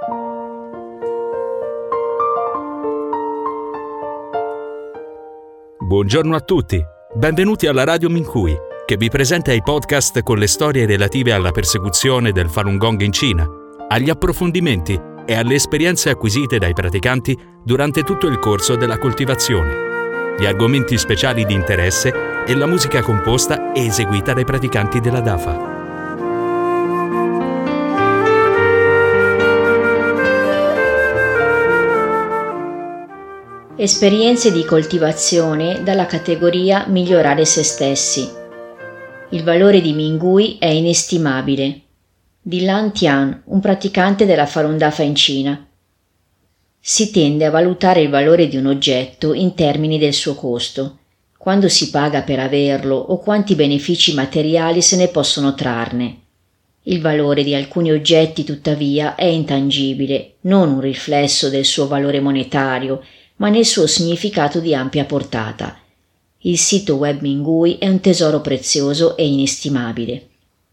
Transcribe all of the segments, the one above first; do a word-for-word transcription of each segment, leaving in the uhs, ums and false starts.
Buongiorno a tutti, benvenuti alla Radio Minghui, che vi presenta i podcast con le storie relative alla persecuzione del Falun Gong in Cina, agli approfondimenti e alle esperienze acquisite dai praticanti durante tutto il corso della coltivazione, gli argomenti speciali di interesse e la musica composta e eseguita dai praticanti della D A F A. Esperienze di coltivazione dalla categoria migliorare se stessi. Il valore di Minghui è inestimabile. Di Lan Tian, un praticante della Falun Dafa in Cina. Si tende a valutare il valore di un oggetto in termini del suo costo, quando si paga per averlo o quanti benefici materiali se ne possono trarne. Il valore di alcuni oggetti, tuttavia, è intangibile, non un riflesso del suo valore monetario, ma nel suo significato di ampia portata. Il sito web Minghui è un tesoro prezioso e inestimabile.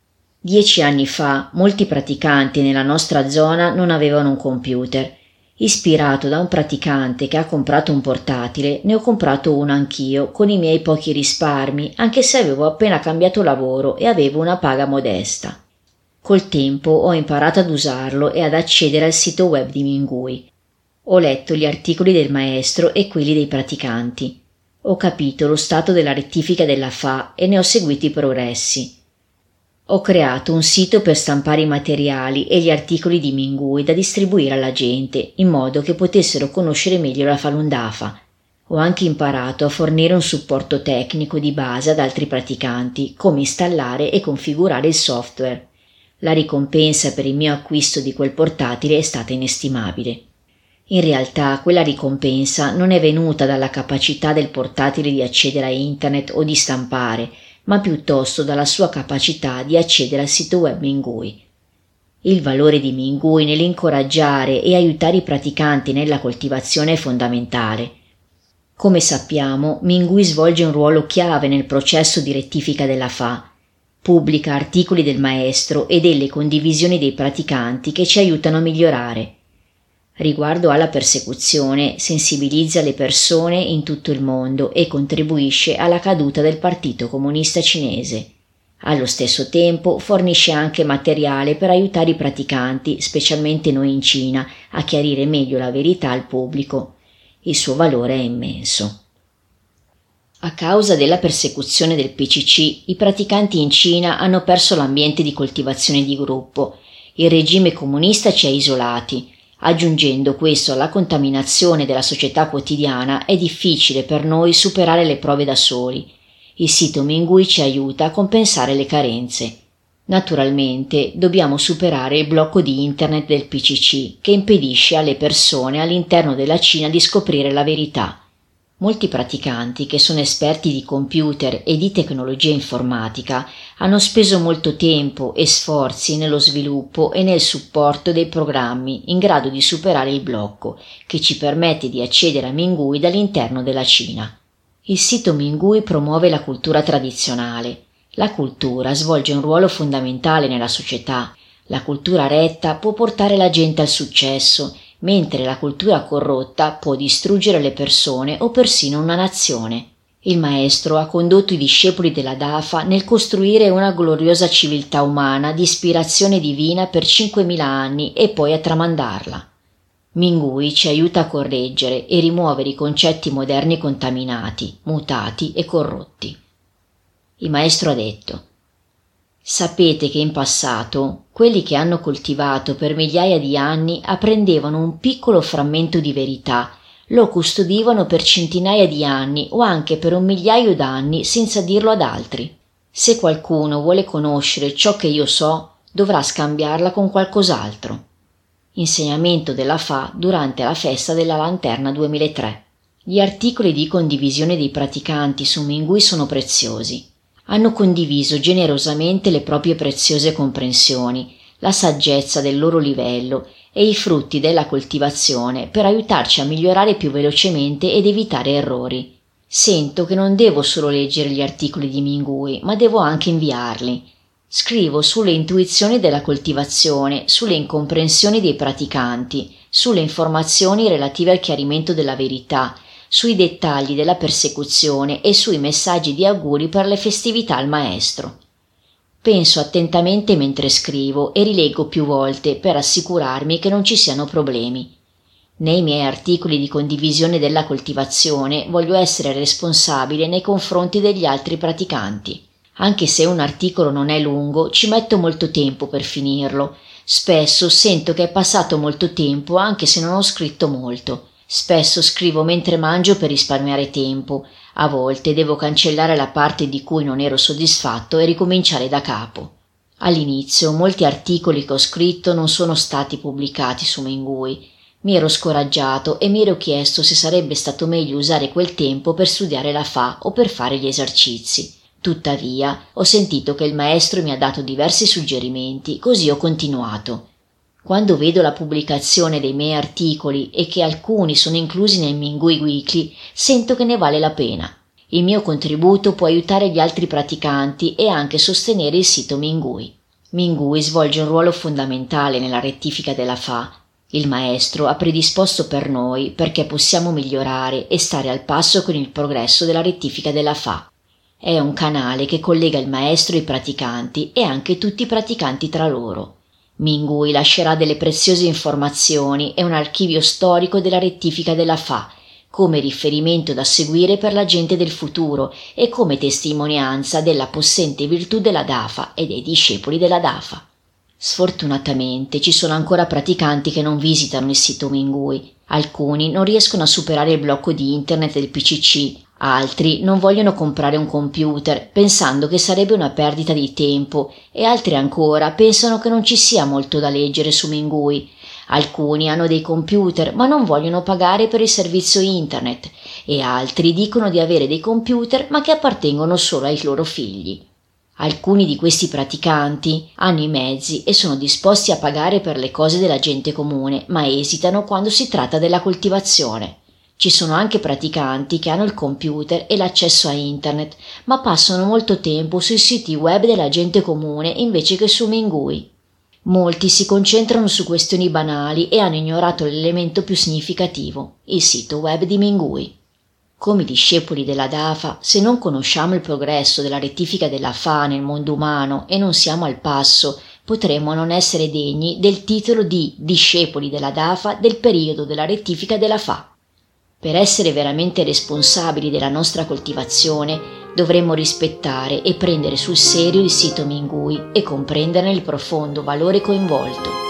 Dieci anni fa molti praticanti nella nostra zona non avevano un computer. Ispirato da un praticante che ha comprato un portatile, ne ho comprato uno anch'io con i miei pochi risparmi, anche se avevo appena cambiato lavoro e avevo una paga modesta. Col tempo ho imparato ad usarlo e ad accedere al sito web di Minghui. Ho letto gli articoli del maestro e quelli dei praticanti. Ho capito lo stato della rettifica della F A e ne ho seguito i progressi. Ho creato un sito per stampare i materiali e gli articoli di Minghui da distribuire alla gente, in modo che potessero conoscere meglio la Falun Dafa. Ho anche imparato a fornire un supporto tecnico di base ad altri praticanti, come installare e configurare il software. La ricompensa per il mio acquisto di quel portatile è stata inestimabile. In realtà quella ricompensa non è venuta dalla capacità del portatile di accedere a internet o di stampare, ma piuttosto dalla sua capacità di accedere al sito web Minghui. Il valore di Minghui nell'incoraggiare e aiutare i praticanti nella coltivazione è fondamentale. Come sappiamo, Minghui svolge un ruolo chiave nel processo di rettifica della F A. Pubblica articoli del maestro e delle condivisioni dei praticanti che ci aiutano a migliorare. Riguardo alla persecuzione, sensibilizza le persone in tutto il mondo e contribuisce alla caduta del Partito Comunista Cinese. Allo stesso tempo fornisce anche materiale per aiutare i praticanti, specialmente noi in Cina, a chiarire meglio la verità al pubblico. Il suo valore è immenso. A causa della persecuzione del P C C, i praticanti in Cina hanno perso l'ambiente di coltivazione di gruppo. Il regime comunista ci ha isolati. Aggiungendo questo alla contaminazione della società quotidiana, è difficile per noi superare le prove da soli. Il sito Minghui ci aiuta a compensare le carenze. Naturalmente dobbiamo superare il blocco di internet del P C C che impedisce alle persone all'interno della Cina di scoprire la verità. Molti praticanti che sono esperti di computer e di tecnologia informatica hanno speso molto tempo e sforzi nello sviluppo e nel supporto dei programmi in grado di superare il blocco che ci permette di accedere a Minghui dall'interno della Cina. Il sito Minghui promuove la cultura tradizionale. La cultura svolge un ruolo fondamentale nella società. La cultura retta può portare la gente al successo, mentre la cultura corrotta può distruggere le persone o persino una nazione. Il maestro ha condotto i discepoli della D A F A nel costruire una gloriosa civiltà umana di ispirazione divina per cinquemila anni e poi a tramandarla. Minghui ci aiuta a correggere e rimuovere i concetti moderni contaminati, mutati e corrotti. Il maestro ha detto: sapete che in passato quelli che hanno coltivato per migliaia di anni apprendevano un piccolo frammento di verità, lo custodivano per centinaia di anni o anche per un migliaio d'anni senza dirlo ad altri. Se qualcuno vuole conoscere ciò che io so, dovrà scambiarla con qualcos'altro. Insegnamento della F A durante la festa della Lanterna duemilatré. Gli articoli di condivisione dei praticanti su Minghui sono preziosi. Hanno condiviso generosamente le proprie preziose comprensioni, la saggezza del loro livello e i frutti della coltivazione per aiutarci a migliorare più velocemente ed evitare errori. Sento che non devo solo leggere gli articoli di Minghui, ma devo anche inviarli. Scrivo sulle intuizioni della coltivazione, sulle incomprensioni dei praticanti, sulle informazioni relative al chiarimento della verità, sui dettagli della persecuzione e sui messaggi di auguri per le festività al maestro. Penso attentamente mentre scrivo e rileggo più volte per assicurarmi che non ci siano problemi. Nei miei articoli di condivisione della coltivazione voglio essere responsabile nei confronti degli altri praticanti. Anche se un articolo non è lungo, ci metto molto tempo per finirlo. Spesso sento che è passato molto tempo anche se non ho scritto molto. Spesso scrivo mentre mangio per risparmiare tempo. A volte devo cancellare la parte di cui non ero soddisfatto e ricominciare da capo. All'inizio molti articoli che ho scritto non sono stati pubblicati su Minghui. Mi ero scoraggiato e mi ero chiesto se sarebbe stato meglio usare quel tempo per studiare la Fa o per fare gli esercizi. Tuttavia, ho sentito che il maestro mi ha dato diversi suggerimenti, così ho continuato. Quando vedo la pubblicazione dei miei articoli e che alcuni sono inclusi nel Minghui Weekly, sento che ne vale la pena. Il mio contributo può aiutare gli altri praticanti e anche sostenere il sito Minghui. Minghui svolge un ruolo fondamentale nella rettifica della Fa. Il maestro ha predisposto per noi perché possiamo migliorare e stare al passo con il progresso della rettifica della Fa. È un canale che collega il maestro e i praticanti e anche tutti i praticanti tra loro. Minghui lascerà delle preziose informazioni e un archivio storico della rettifica della Fa, come riferimento da seguire per la gente del futuro e come testimonianza della possente virtù della Dafa e dei discepoli della Dafa. Sfortunatamente ci sono ancora praticanti che non visitano il sito Minghui. Alcuni non riescono a superare il blocco di internet del P C C, altri non vogliono comprare un computer pensando che sarebbe una perdita di tempo e altri ancora pensano che non ci sia molto da leggere su Minghui. Alcuni hanno dei computer ma non vogliono pagare per il servizio internet e altri dicono di avere dei computer ma che appartengono solo ai loro figli. Alcuni di questi praticanti hanno i mezzi e sono disposti a pagare per le cose della gente comune, ma esitano quando si tratta della coltivazione. Ci sono anche praticanti che hanno il computer e l'accesso a internet, ma passano molto tempo sui siti web della gente comune invece che su Minghui. Molti si concentrano su questioni banali e hanno ignorato l'elemento più significativo, il sito web di Minghui. Come discepoli della Dafa, se non conosciamo il progresso della rettifica della Fa nel mondo umano e non siamo al passo, potremmo non essere degni del titolo di discepoli della Dafa del periodo della rettifica della Fa. Per essere veramente responsabili della nostra coltivazione, dovremmo rispettare e prendere sul serio il sito Minghui e comprenderne il profondo valore coinvolto.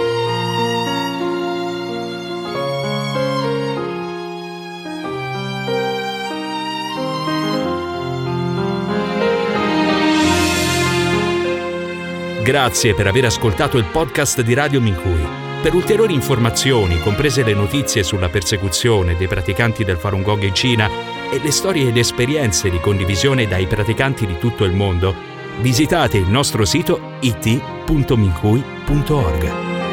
Grazie per aver ascoltato il podcast di Radio Minghui. Per ulteriori informazioni, comprese le notizie sulla persecuzione dei praticanti del Falun Gong in Cina e le storie e le esperienze di condivisione dai praticanti di tutto il mondo, visitate il nostro sito i t punto minghui punto org.